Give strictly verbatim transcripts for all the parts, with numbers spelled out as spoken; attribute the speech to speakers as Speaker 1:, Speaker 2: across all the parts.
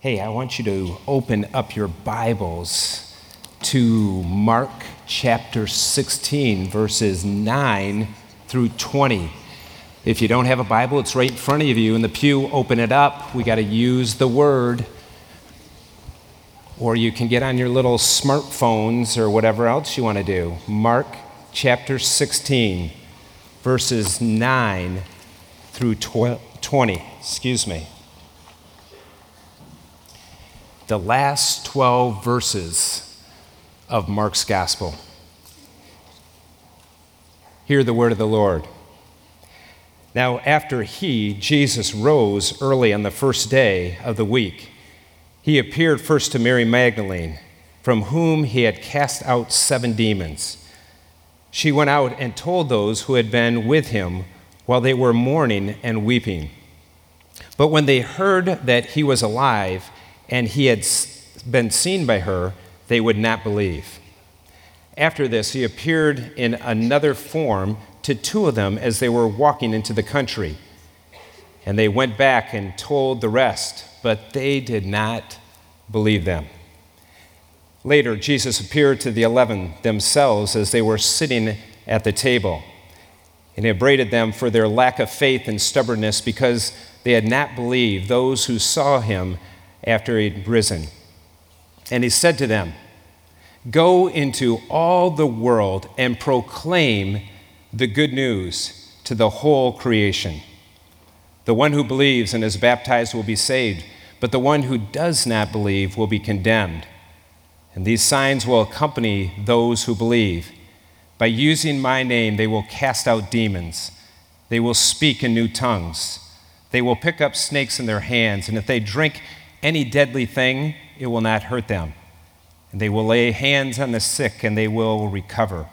Speaker 1: Hey, I want you to open up your Bibles to Mark chapter sixteen, verses nine through twenty. If you don't have a Bible, it's right in front of you in the pew. Open it up. We got to use the Word. Or you can get on your little smartphones or whatever else you want to do. Mark chapter sixteen, verses nine through twenty. Excuse me. The last twelve verses of Mark's gospel. Hear the word of the Lord. Now, after he, Jesus, rose early on the first day of the week, he appeared first to Mary Magdalene, from whom he had cast out seven demons. She went out and told those who had been with him while they were mourning and weeping. But when they heard that he was alive and he had been seen by her, they would not believe. After this, he appeared in another form to two of them as they were walking into the country. And they went back and told the rest, but they did not believe them. Later, Jesus appeared to the eleven themselves as they were sitting at the table, and upbraided them for their lack of faith and stubbornness because they had not believed those who saw him after he'd risen. And he said to them, "Go into all the world and proclaim the good news to the whole creation. The one who believes and is baptized will be saved, but the one who does not believe will be condemned. And these signs will accompany those who believe. By using my name, they will cast out demons. They will speak in new tongues. They will pick up snakes in their hands, and if they drink any deadly thing, it will not hurt them. And they will lay hands on the sick, and they will recover."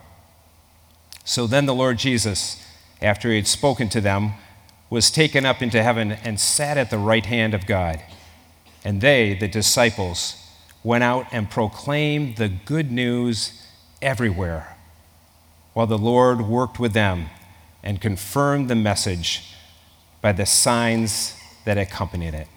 Speaker 1: So then the Lord Jesus, after he had spoken to them, was taken up into heaven and sat at the right hand of God. And they, the disciples, went out and proclaimed the good news everywhere, while the Lord worked with them and confirmed the message by the signs that accompanied it.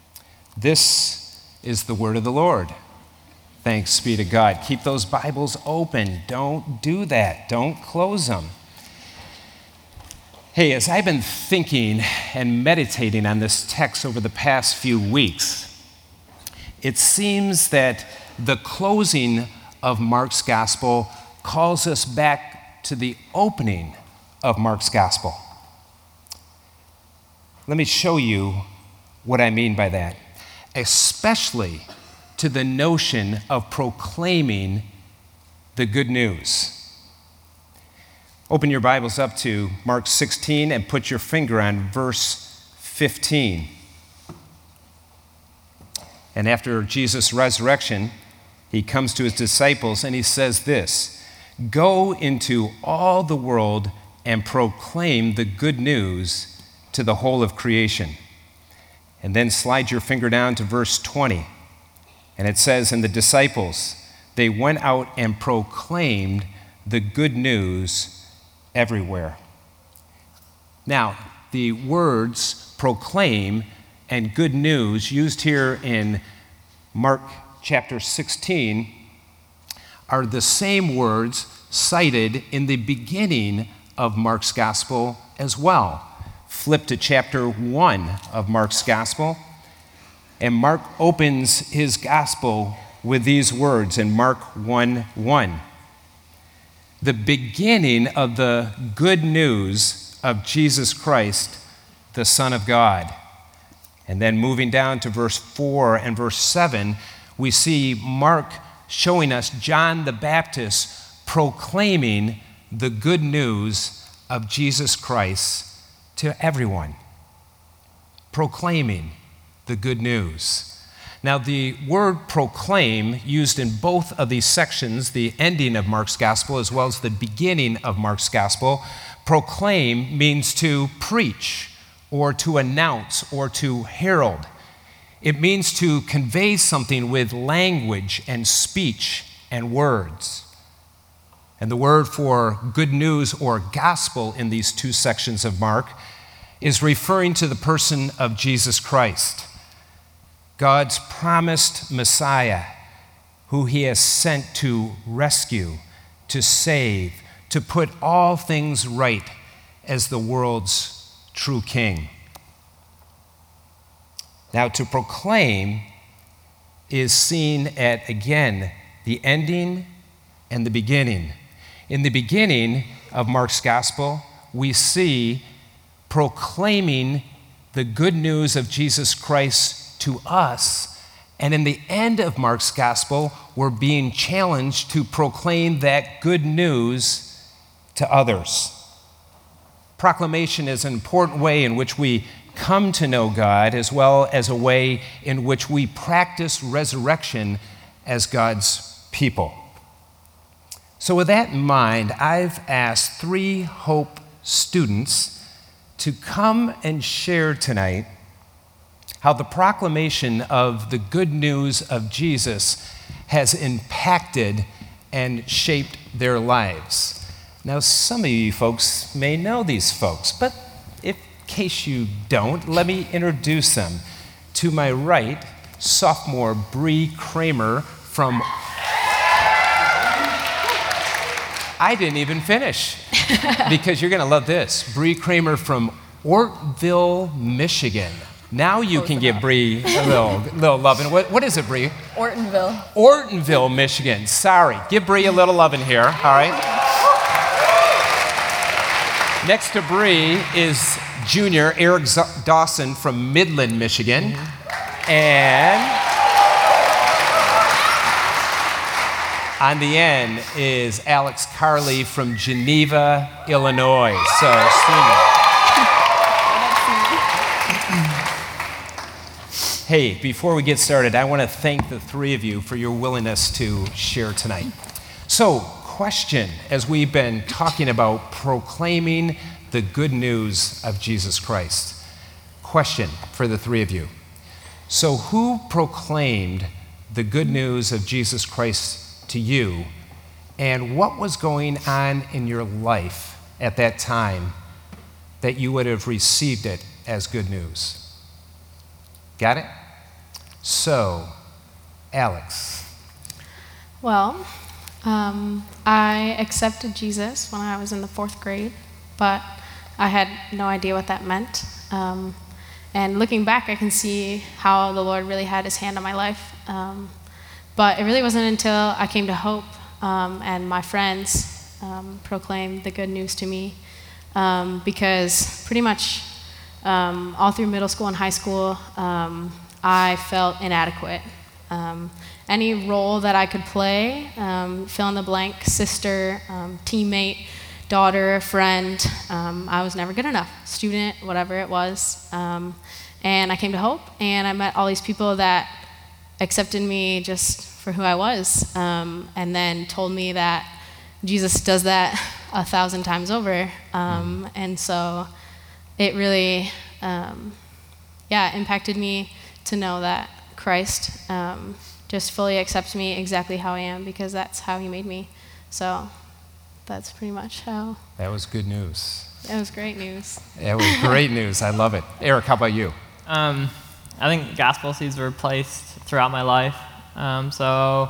Speaker 1: This is the word of the Lord. Thanks be to God. Keep those Bibles open. Don't do that. Don't close them. Hey, as I've been thinking and meditating on this text over the past few weeks, it seems that the closing of Mark's gospel calls us back to the opening of Mark's gospel. Let me show you what I mean by that, especially to the notion of proclaiming the good news. Open your Bibles up to Mark sixteen and put your finger on verse fifteen. And after Jesus' resurrection, he comes to his disciples and he says this, "Go into all the world and proclaim the good news to the whole of creation." And then slide your finger down to verse twenty. And it says, "And the disciples, they went out and proclaimed the good news everywhere." Now, the words proclaim and good news used here in Mark chapter sixteen are the same words cited in the beginning of Mark's gospel as well. Flip to chapter one of Mark's gospel, and Mark opens his gospel with these words in Mark one one. The beginning of the good news of Jesus Christ, the Son of God. And then moving down to verse four and verse seven, we see Mark showing us John the Baptist proclaiming the good news of Jesus Christ to everyone. Proclaiming the good news. Now, the word proclaim, used in both of these sections, the ending of Mark's gospel as well as the beginning of Mark's gospel, proclaim means to preach or to announce or to herald. It means to convey something with language and speech and words. And the word for good news or gospel in these two sections of Mark is referring to the person of Jesus Christ. God's promised Messiah, who he has sent to rescue, to save, to put all things right as the world's true king. Now, to proclaim is seen at, again, the ending and the beginning. In the beginning of Mark's gospel, we see proclaiming the good news of Jesus Christ to us. And in the end of Mark's gospel, we're being challenged to proclaim that good news to others. Proclamation is an important way in which we come to know God, as well as a way in which we practice resurrection as God's people. So with that in mind, I've asked three Hope students to come and share tonight how the proclamation of the good news of Jesus has impacted and shaped their lives. Now, some of you folks may know these folks, but if in case you don't, let me introduce them. To my right, sophomore Bree Kramer from... I didn't even finish, because you're going to love this. Bree Kramer from Ortonville, Michigan. Now you Close can enough. Give Bree a little, little loving. What, what is it, Bree?
Speaker 2: Ortonville.
Speaker 1: Ortonville, Michigan. Sorry. Give Bree a little loving here, all right? Next to Bree is junior Eric Z- Dawson from Midland, Michigan. Mm-hmm. And on the end is Alex Carley from Geneva, Illinois. So, senior. Hey, before we get started, I want to thank the three of you for your willingness to share tonight. So, question, as we've been talking about proclaiming the good news of Jesus Christ. Question for the three of you. So, who proclaimed the good news of Jesus Christ to you, and what was going on in your life at that time that you would have received it as good news? Got it? So, Alex.
Speaker 2: Well, um, I accepted Jesus when I was in the fourth grade, but I had no idea what that meant. Um, and looking back, I can see how the Lord really had his hand on my life. Um, but it really wasn't until I came to Hope um, and my friends um, proclaimed the good news to me, um, because pretty much Um, all through middle school and high school, um, I felt inadequate. Um, any role that I could play, um, fill in the blank, sister, um, teammate, daughter, friend, um, I was never good enough. Student, whatever it was. Um, and I came to Hope, and I met all these people that accepted me just for who I was, um, and then told me that Jesus does that a thousand times over. Um, and so it really, um, yeah, impacted me to know that Christ um, just fully accepts me exactly how I am, because that's how he made me. So that's pretty much how.
Speaker 1: That was good news.
Speaker 2: That was great news.
Speaker 1: That was great news. I love it. Eric, how about you?
Speaker 3: Um, I think gospel seeds were placed throughout my life. Um, so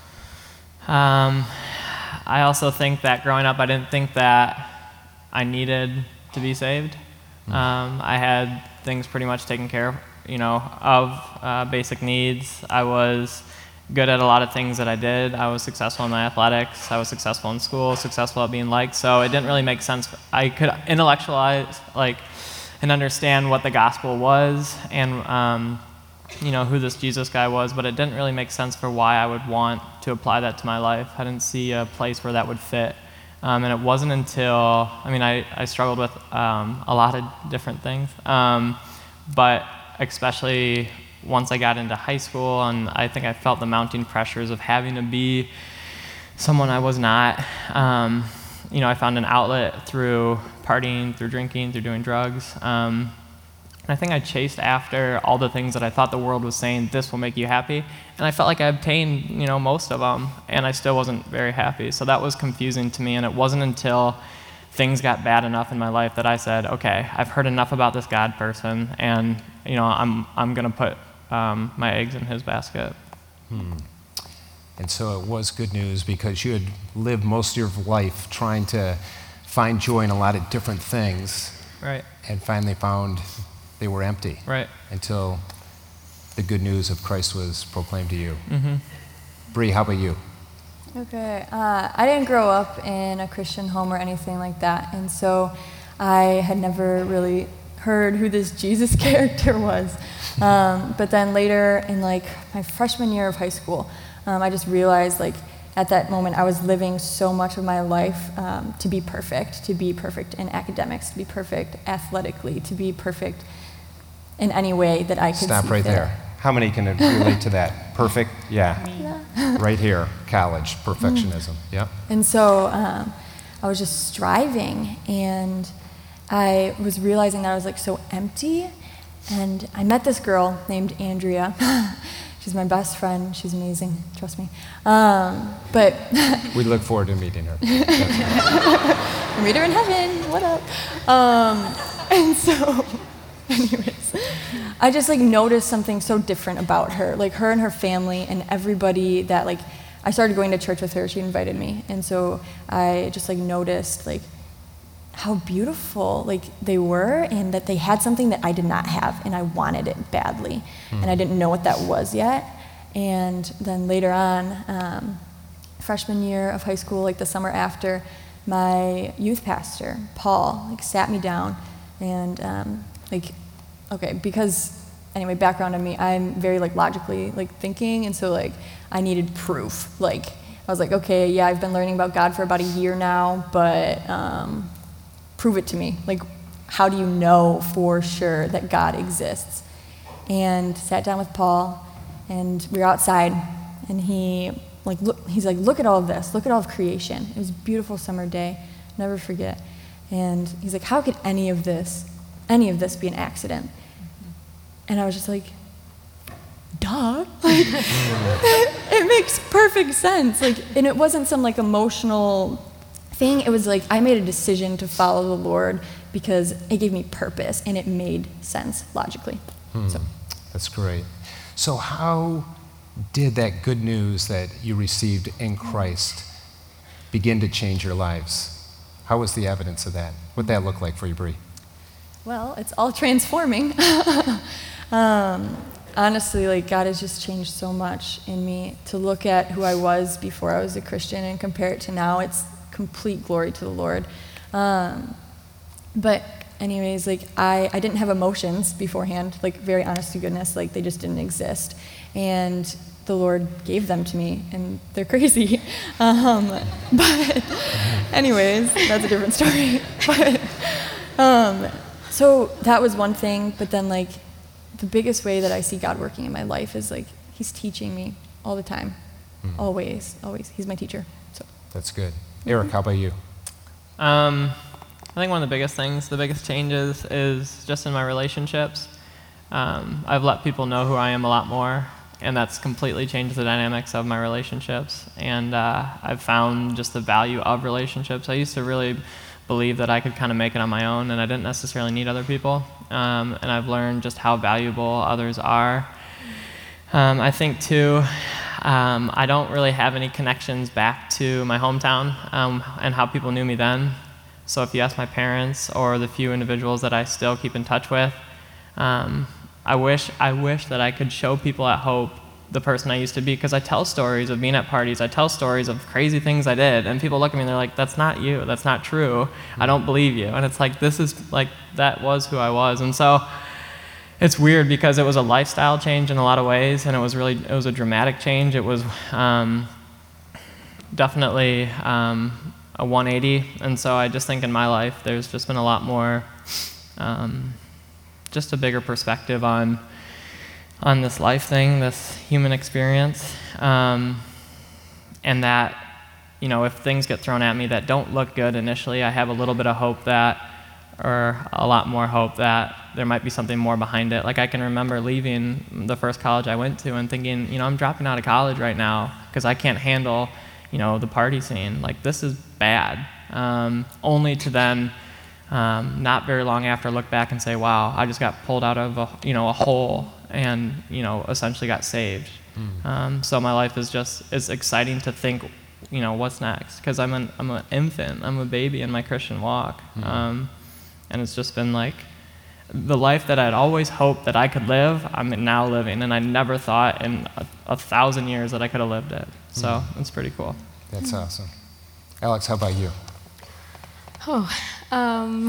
Speaker 3: um, I also think that growing up, I didn't think that I needed to be saved. Um, I had things pretty much taken care of, you know, of uh, basic needs. I was good at a lot of things that I did. I was successful in my athletics. I was successful in school, successful at being liked. So it didn't really make sense. I could intellectualize, like, and understand what the gospel was and, um, you know, who this Jesus guy was, but it didn't really make sense for why I would want to apply that to my life. I didn't see a place where that would fit. Um, and it wasn't until, I mean, I, I struggled with um, a lot of different things, um, but especially once I got into high school, and I think I felt the mounting pressures of having to be someone I was not. Um, you know, I found an outlet through partying, through drinking, through doing drugs. Um, and I think I chased after all the things that I thought the world was saying, this will make you happy. And I felt like I obtained, you know, most of them, and I still wasn't very happy. So that was confusing to me, and it wasn't until things got bad enough in my life that I said, okay, I've heard enough about this God person, and, you know, I'm I'm going to put um, my eggs in his basket.
Speaker 1: Hmm. And so it was good news because you had lived most of your life trying to find joy in a lot of different things.
Speaker 3: Right.
Speaker 1: And finally found they were empty.
Speaker 3: Right.
Speaker 1: Until the good news of Christ was proclaimed to you.
Speaker 3: Mm-hmm.
Speaker 1: Bree, how about you?
Speaker 4: Okay. Uh, I didn't grow up in a Christian home or anything like that. And so I had never really heard who this Jesus character was. Um, but then later in like my freshman year of high school, um, I just realized like at that moment I was living so much of my life um, to be perfect, to be perfect in academics, to be perfect athletically, to be perfect in any way that I could
Speaker 1: Stop
Speaker 4: see
Speaker 1: right
Speaker 4: fit.
Speaker 1: there. How many can relate to that? Perfect? Yeah.
Speaker 4: Yeah.
Speaker 1: Right here, college, perfectionism. Yeah.
Speaker 4: And so um, I was just striving, and I was realizing that I was like so empty. And I met this girl named Andrea. She's my best friend. She's amazing. Trust me. Um, but
Speaker 1: We look forward to meeting her.
Speaker 4: meet her in heaven. What up? Um, and so, anyways, I just like noticed something so different about her. Like her and her family and everybody that like I started going to church with her. She invited me, and so I just like noticed like how beautiful like they were, and that they had something that I did not have, and I wanted it badly, mm. and I didn't know what that was yet. And then later on, um, freshman year of high school, like the summer after, my youth pastor Paul like sat me down, and um, like okay because anyway, background on me, I'm very like logically like thinking, and so like I needed proof. Like I was like, okay, yeah, I've been learning about God for about a year now, but um, prove it to me. Like, how do you know for sure that God exists? And sat down with Paul, and we were outside, and he like look, he's like, look at all of this. Look at all of creation. It was a beautiful summer day. Never forget. And he's like, how could any of this, any of this be an accident? And I was just like, duh. Like, it makes perfect sense. Like, and it wasn't some like emotional thing. It was like I made a decision to follow the Lord because it gave me purpose and it made sense logically.
Speaker 1: Hmm.
Speaker 4: So
Speaker 1: that's great. So how did that good news that you received in Christ begin to change your lives? How was the evidence of that? What did that look like for you, Bree?
Speaker 4: Well, it's all transforming. um, honestly, like God has just changed so much in me. To look at who I was before I was a Christian and compare it to now, it's complete glory to the Lord. Um, but anyways, like I, I didn't have emotions beforehand, like very honest to goodness, like they just didn't exist. And the Lord gave them to me, and they're crazy. Um, but anyways, that's a different story. But um, so that was one thing, but then like the biggest way that I see God working in my life is like He's teaching me all the time, mm-hmm. always, always. He's my teacher. So
Speaker 1: that's good. Eric, how about you?
Speaker 3: Um, I think one of the biggest things, the biggest changes is just in my relationships. Um, I've let people know who I am a lot more, and that's completely changed the dynamics of my relationships. And uh, I've found just the value of relationships. I used to really believe that I could kind of make it on my own, and I didn't necessarily need other people. Um, and I've learned just how valuable others are. Um, I think, too, um, I don't really have any connections back to my hometown um, and how people knew me then. So if you ask my parents or the few individuals that I still keep in touch with, um, I wish I wish that I could show people at Hope the person I used to be, because I tell stories of being at parties. I tell stories of crazy things I did, and people look at me and they're like, that's not you. That's not true. I don't believe you. And it's like, this is like, that was who I was. And so it's weird because it was a lifestyle change in a lot of ways, and it was really, it was a dramatic change. It was um, definitely um, a one eighty. And so I just think in my life, there's just been a lot more, um, just a bigger perspective on on this life thing, this human experience, um, and that, you know, if things get thrown at me that don't look good initially, I have a little bit of hope that, or a lot more hope that there might be something more behind it. Like I can remember leaving the first college I went to and thinking, you know, I'm dropping out of college right now because I can't handle, you know, the party scene. Like this is bad. Um, only to then, um, not very long after, look back and say, wow, I just got pulled out of a, you know, a hole and you know, essentially got saved. Mm. Um, so my life is just, it's exciting to think, you know, what's next? Because I'm an I'm an infant, I'm a baby in my Christian walk, mm. um, and it's just been like the life that I'd always hoped that I could live. I'm now living, and I never thought in a, a thousand years that I could have lived it. So mm. it's pretty cool.
Speaker 1: That's mm. awesome. Alex, how about you?
Speaker 2: Oh, um,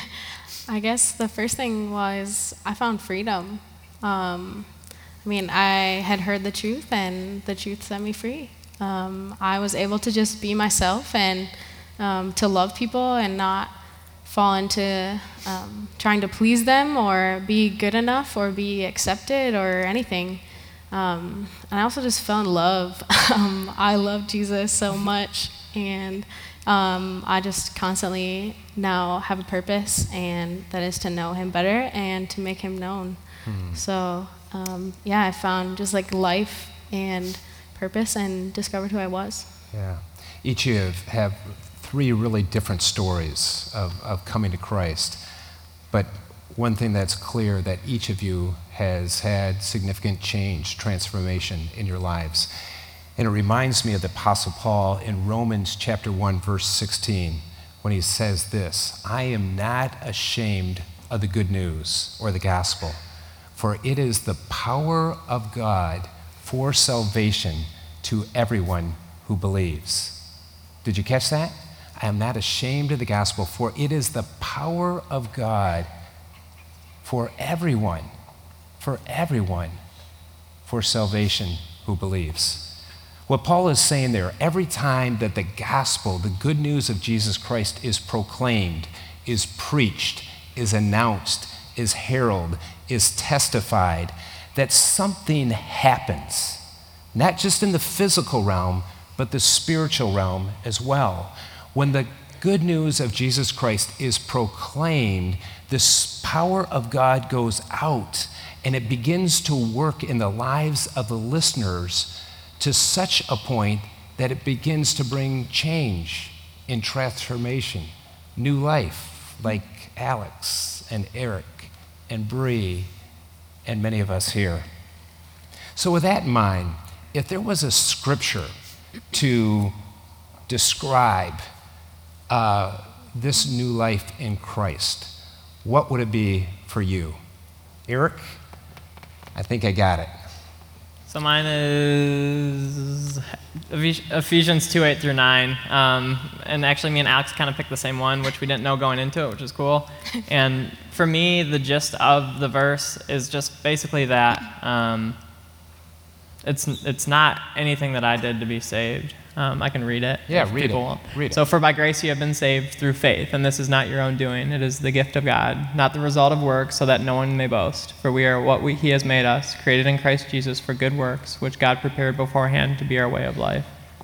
Speaker 2: I guess the first thing was I found freedom. Um, I mean, I had heard the truth, and the truth set me free. Um, I was able to just be myself and um, to love people and not fall into um, trying to please them or be good enough or be accepted or anything. Um, and I also just fell in love. um, I love Jesus so much, and um, I just constantly now have a purpose, and that is to know him better and to make him known. Hmm. So um, yeah, I found just like life and purpose and discovered who I was.
Speaker 1: Yeah. Each of you have, have three really different stories of, of coming to Christ. But one thing that's clear, that each of you has had significant change, transformation in your lives. And it reminds me of the Apostle Paul in Romans chapter one, verse sixteen, when he says this, I am not ashamed of the good news or the gospel, for it is the power of God for salvation to everyone who believes. Did you catch that? I am not ashamed of the gospel, for it is the power of God for everyone, for everyone, for salvation who believes. What Paul is saying there, every time that the gospel, the good news of Jesus Christ is proclaimed, is preached, is announced, is heralded, is testified, that something happens. Not just in the physical realm, but the spiritual realm as well. When the good news of Jesus Christ is proclaimed, this power of God goes out, and it begins to work in the lives of the listeners to such a point that it begins to bring change and transformation, new life, like Alex and Eric and Bree and many of us here. So with that in mind, if there was a scripture to describe uh, this new life in Christ, what would it be for you? Eric, I think I got it.
Speaker 3: So mine is Ephesians two, eight through nine. Um, and actually me and Alex kind of picked the same one, which we didn't know going into it, which is cool. And for me, the gist of the verse is just basically that um, it's it's not anything that I did to be saved. Um, I can read it.
Speaker 1: Yeah, read it. read it.
Speaker 3: So for by grace you have been saved through faith, and this is not your own doing. It is the gift of God, not the result of works, so that no one may boast. For we are what we, he has made us, created in Christ Jesus for good works, which God prepared beforehand to be our way of life.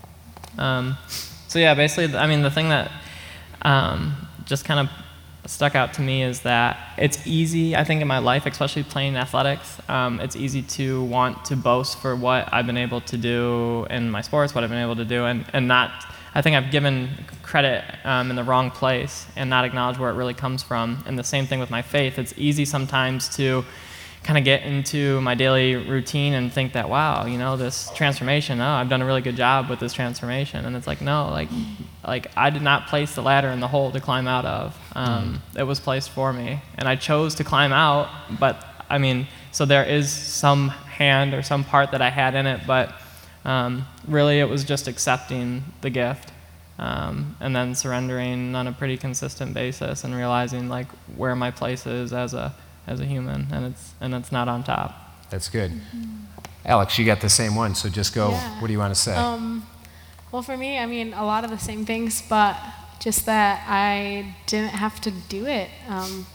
Speaker 3: Um, so yeah, basically, I mean, the thing that um, just kind of stuck out to me is that it's easy, I think in my life, especially playing athletics, um, it's easy to want to boast for what I've been able to do in my sports, what I've been able to do, and, and not, I think I've given credit um, in the wrong place and not acknowledge where it really comes from. And the same thing with my faith. It's easy sometimes to kind of get into my daily routine and think that, wow, you know, this transformation, oh, I've done a really good job with this transformation. And it's like, no, like, like I did not place the ladder in the hole to climb out of. Um, mm. It was placed for me. And I chose to climb out, but I mean, so there is some hand or some part that I had in it, but um, really it was just accepting the gift um, and then surrendering on a pretty consistent basis and realizing like where my place is as a as a human, and it's and it's not on top.
Speaker 1: That's good. Mm-hmm. Alex, you got the same one, so just go.
Speaker 2: Yeah.
Speaker 1: What do you want to say?
Speaker 2: Um, well, for me, I mean, a lot of the same things, but just that I didn't have to do it. Um,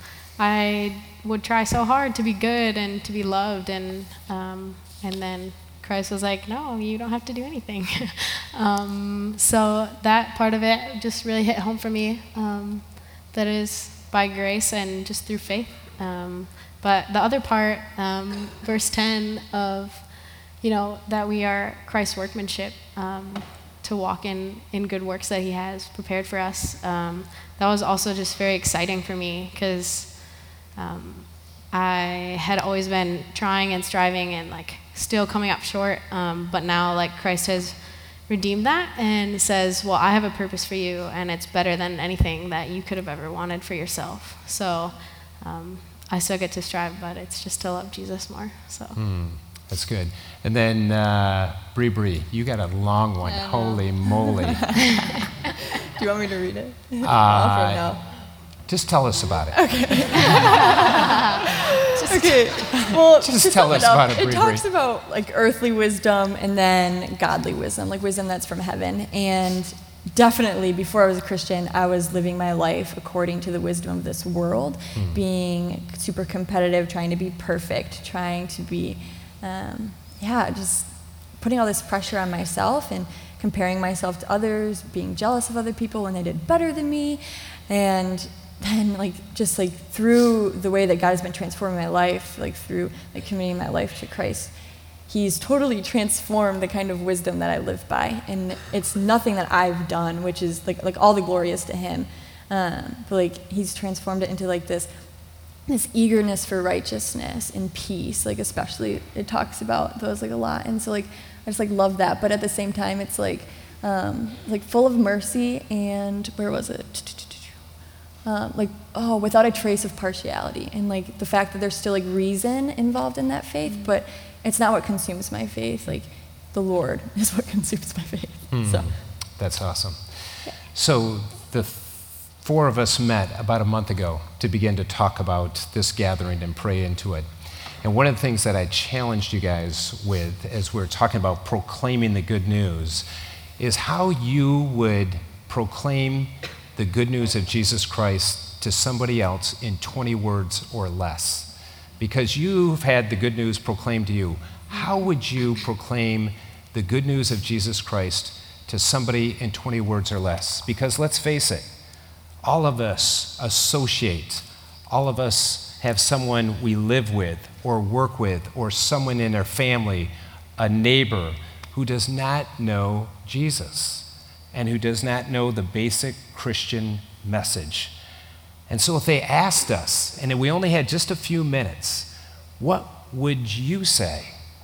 Speaker 2: I would try so hard to be good and to be loved, and um, and then Christ was like, no, you don't have to do anything. um, so that part of it just really hit home for me, um, that is by grace and just through faith. Um, but the other part, um, verse ten of, you know, that we are Christ's workmanship, um, to walk in, in good works that he has prepared for us, um, that was also just very exciting for me because um, I had always been trying and striving and like still coming up short, um, but now like Christ has redeemed that and says, well, I have a purpose for you, and it's better than anything that you could have ever wanted for yourself. So um, I still get to strive, but it's just to love Jesus more. So
Speaker 5: Mm, that's good. And then uh, Bree Bree, you got a long one. Holy moly!
Speaker 4: Do you want me to read it?
Speaker 5: Uh,
Speaker 4: Off or no?
Speaker 5: Just tell us about it.
Speaker 4: Okay. Well,
Speaker 5: Just
Speaker 4: to
Speaker 5: tell
Speaker 4: sum
Speaker 5: us
Speaker 4: up,
Speaker 5: about it,
Speaker 4: It
Speaker 5: Bree
Speaker 4: talks
Speaker 5: Bree.
Speaker 4: about like earthly wisdom and then godly wisdom, like wisdom that's from heaven. And definitely, before I was a Christian, I was living my life according to the wisdom of this world,
Speaker 5: Mm.
Speaker 4: being super competitive, trying to be perfect, trying to be, um, yeah, just putting all this pressure on myself and comparing myself to others, being jealous of other people when they did better than me, and then like just like through the way that God has been transforming my life, like through like committing my life to Christ, He's totally transformed the kind of wisdom that I live by, and it's nothing that I've done, which is like like all the glory is to Him, um, but like He's transformed it into like this this eagerness for righteousness and peace, like especially it talks about those like a lot, and so like I just like love that, but at the same time it's like um, like full of mercy and where was it? Um, like oh, without a trace of partiality, and like the fact that there's still like reason involved in that faith,
Speaker 2: Mm-hmm.
Speaker 4: but it's not what consumes my faith. Like the Lord is what consumes my faith.
Speaker 5: Mm,
Speaker 4: So
Speaker 5: That's awesome. So the th- four of us met about a month ago to begin to talk about this gathering and pray into it. And one of the things that I challenged you guys with as we we're talking about proclaiming the good news is how you would proclaim the good news of Jesus Christ to somebody else in twenty words or less. Because you've had the good news proclaimed to you, how would you proclaim the good news of Jesus Christ to somebody in twenty words or less? Because let's face it, all of us associate, all of us have someone we live with or work with or someone in our family, a neighbor who does not know Jesus and who does not know the basic Christian message. And so if they asked us, and we only had just a few minutes, what would you say?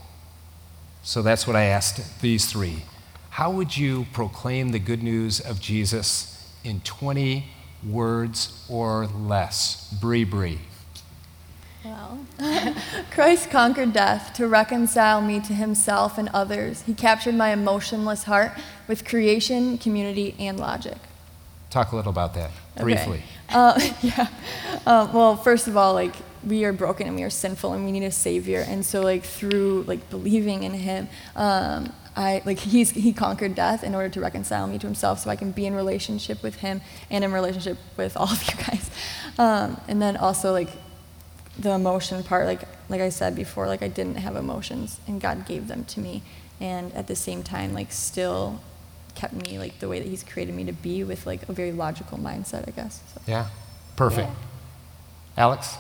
Speaker 5: So that's what I asked these three. How would you proclaim the good news of Jesus in twenty words or less? Bree Bree.
Speaker 4: Well, Christ conquered death to reconcile me to Himself and others. He captured my emotionless heart with creation, community, and logic.
Speaker 5: Talk a little about that, briefly.
Speaker 4: Okay. Uh, yeah. Uh, well, first of all, like we are broken and we are sinful and we need a Savior, and so like through like believing in Him, um, I like He's He conquered death in order to reconcile me to Himself, so I can be in relationship with Him and in relationship with all of you guys. Um, and then also like the emotion part, like like I said before, like I didn't have emotions and God gave them to me, and at the same time, like still kept me like the way that He's created me to be with like a very logical mindset, I guess. So.
Speaker 5: Yeah, perfect. Alex?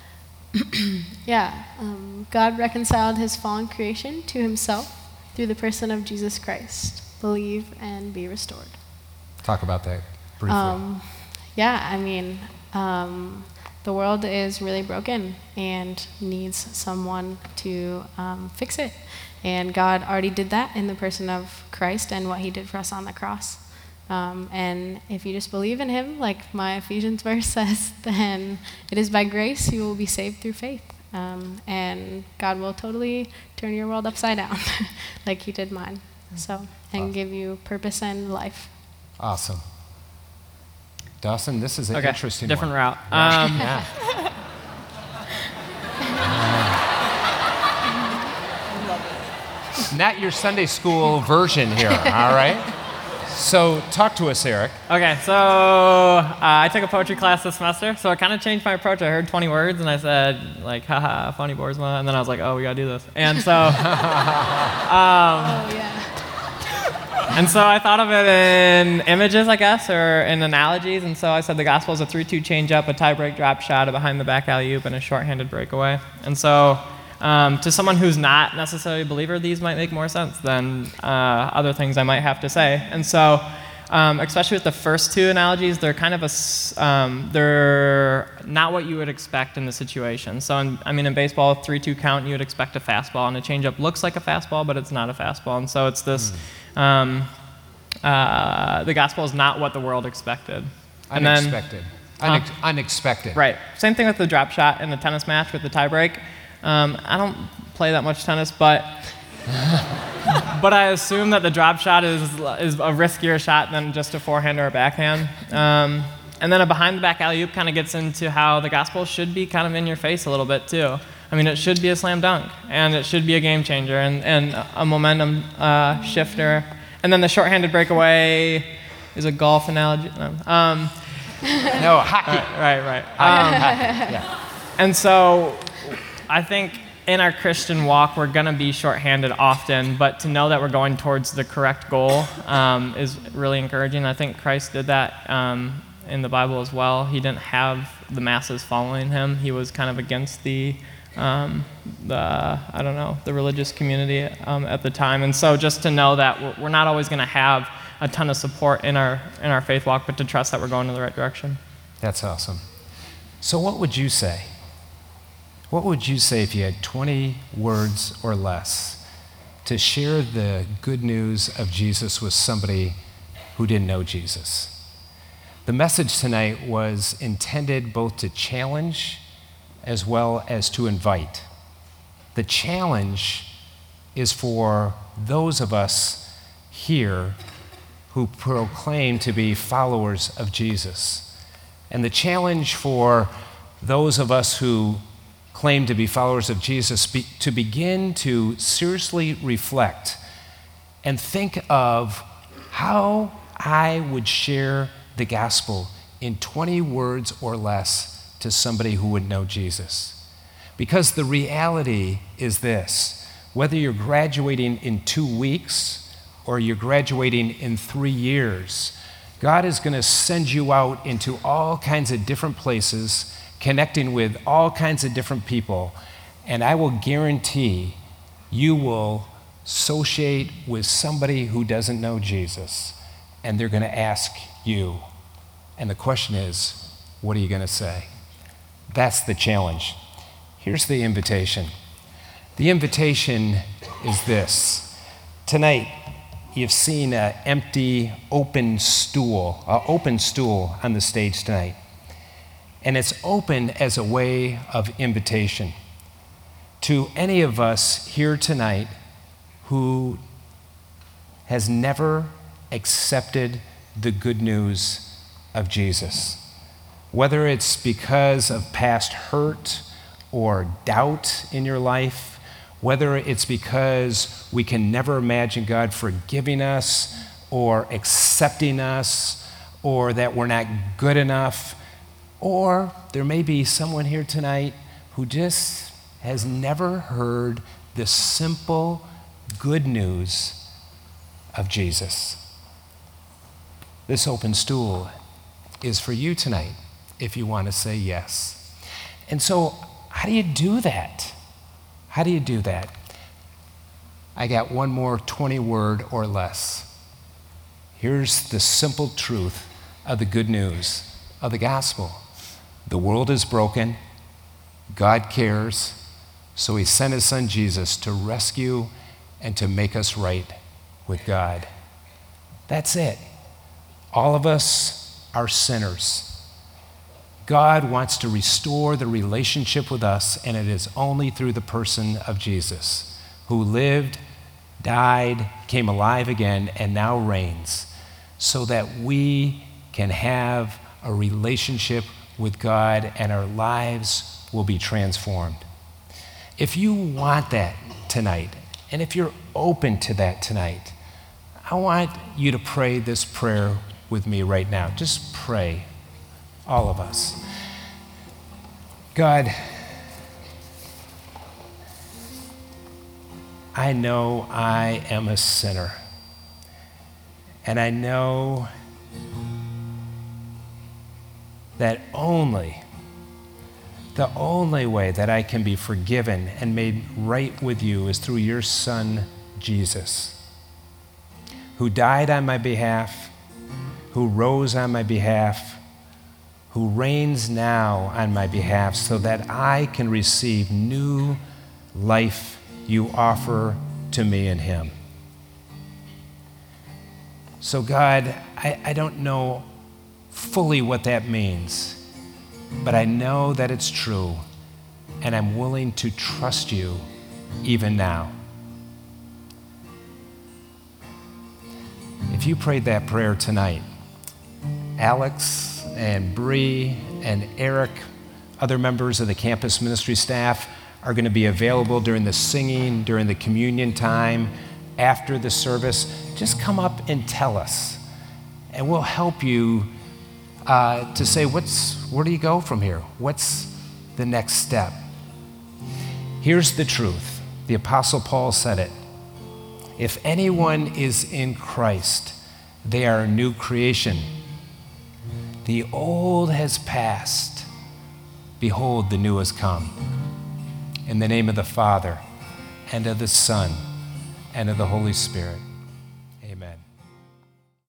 Speaker 2: yeah, um, God reconciled His fallen creation to Himself through the person of Jesus Christ. Believe and be restored.
Speaker 5: Talk about that briefly.
Speaker 2: Um, yeah, I mean, um, the world is really broken and needs someone to um, fix it. And God already did that in the person of Christ and what He did for us on the cross. Um, and if you just believe in Him, like my Ephesians verse says, then it is by grace you will be saved through faith. Um, and God will totally turn your world upside down, like He did mine. So, and
Speaker 5: Awesome.
Speaker 2: give you purpose and life.
Speaker 5: Awesome. Dawson, this is an
Speaker 3: Okay,
Speaker 5: interesting
Speaker 3: different
Speaker 5: one.
Speaker 3: route. Um,
Speaker 5: Yeah. Not your Sunday school version here, all right? So talk to us, Eric.
Speaker 3: Okay, so uh, I took a poetry class this semester, so it kind of changed my approach. I heard twenty words, and I said, like, haha, funny Borsma, and then I was like, oh, we gotta do this. And so, um,
Speaker 2: Oh, yeah.
Speaker 3: and so I thought of it in images, I guess, or in analogies, and so I said the gospel is a three two change-up, a tie-break drop shot, a behind-the-back alley-oop, and a short-handed breakaway. And so um, to someone who's not necessarily a believer, these might make more sense than uh, other things I might have to say. And so um, especially with the first two analogies, they're kind of a, s- um, they're not what you would expect in the situation. So, in, I mean, in baseball, three two count, you would expect a fastball, and a changeup looks like a fastball, but it's not a fastball. And so it's this, mm. um, uh, the gospel is not what the world expected. And
Speaker 5: Unexpected.
Speaker 3: Then,
Speaker 5: Unex- uh, unexpected.
Speaker 3: Right. Same thing with the drop shot in the tennis match with the tiebreak. Um, I don't play that much tennis, but but I assume that the drop shot is is a riskier shot than just a forehand or a backhand. Um, and then a behind the back alley-oop kind of gets into how the gospel should be kind of in your face a little bit too. I mean, it should be a slam dunk, and it should be a game changer and, and a momentum uh, shifter. And then the shorthanded breakaway is a golf analogy. Um,
Speaker 5: No, hockey.
Speaker 3: Right, right. right. Um,
Speaker 5: yeah.
Speaker 3: and so I think in our Christian walk, we're going to be shorthanded often, but to know that we're going towards the correct goal um, is really encouraging. I think Christ did that um, in the Bible as well. He didn't have the masses following him. He was kind of against the, um, the I don't know, the religious community um, at the time. And so just to know that we're, we're not always going to have a ton of support in our in our faith walk, but to trust that we're going in the right direction.
Speaker 5: That's awesome. So what would you say? What would you say if you had twenty words or less to share the good news of Jesus with somebody who didn't know Jesus? The message tonight was intended both to challenge as well as to invite. The challenge is for those of us here who proclaim to be followers of Jesus. And the challenge for those of us who claim to be followers of Jesus be, to begin to seriously reflect and think of how I would share the gospel in twenty words or less to somebody who would know Jesus. Because the reality is this: whether you're graduating in two weeks or you're graduating in three years, God is going to send you out into all kinds of different places, connecting with all kinds of different people, and I will guarantee you will associate with somebody who doesn't know Jesus, and they're going to ask you. And the question is, what are you going to say? That's the challenge. Here's the invitation. The invitation is this. Tonight, you've seen an empty, open stool, an open stool on the stage tonight. And it's open as a way of invitation to any of us here tonight who has never accepted the good news of Jesus. Whether it's because of past hurt or doubt in your life, whether it's because we can never imagine God forgiving us or accepting us, or that we're not good enough, or there may be someone here tonight who just has never heard the simple good news of Jesus. This open stool is for you tonight if you want to say yes. And so, how do you do that? How do you do that? I got one more twenty word or less. Here's the simple truth of the good news of the gospel. The world is broken. God cares. So he sent his son Jesus to rescue and to make us right with God. That's it. All of us are sinners. God wants to restore the relationship with us, and it is only through the person of Jesus, who lived, died, came alive again, and now reigns, so that we can have a relationship with God and our lives will be transformed. If you want that tonight, and if you're open to that tonight, I want you to pray this prayer with me right now. Just pray. All of us. God, I know I am a sinner. And I know that only, the only way that I can be forgiven and made right with you is through your Son, Jesus, who died on my behalf who rose on my behalf, who reigns now on my behalf, so that I can receive new life you offer to me in him. So God, I, I don't know fully what that means, but I know that it's true, and I'm willing to trust you even now. If you prayed that prayer tonight, Alex and Bree and Eric, other members of the campus ministry staff, are going to be available during the singing, during the communion time, after the service. Just come up and tell us, and we'll help you uh, to say, what's, where do you go from here? What's the next step? Here's the truth. The Apostle Paul said it. If anyone is in Christ, they are a new creation. The old has passed. Behold, the new has come. In the name of the Father, and of the Son, and of the Holy Spirit. Amen.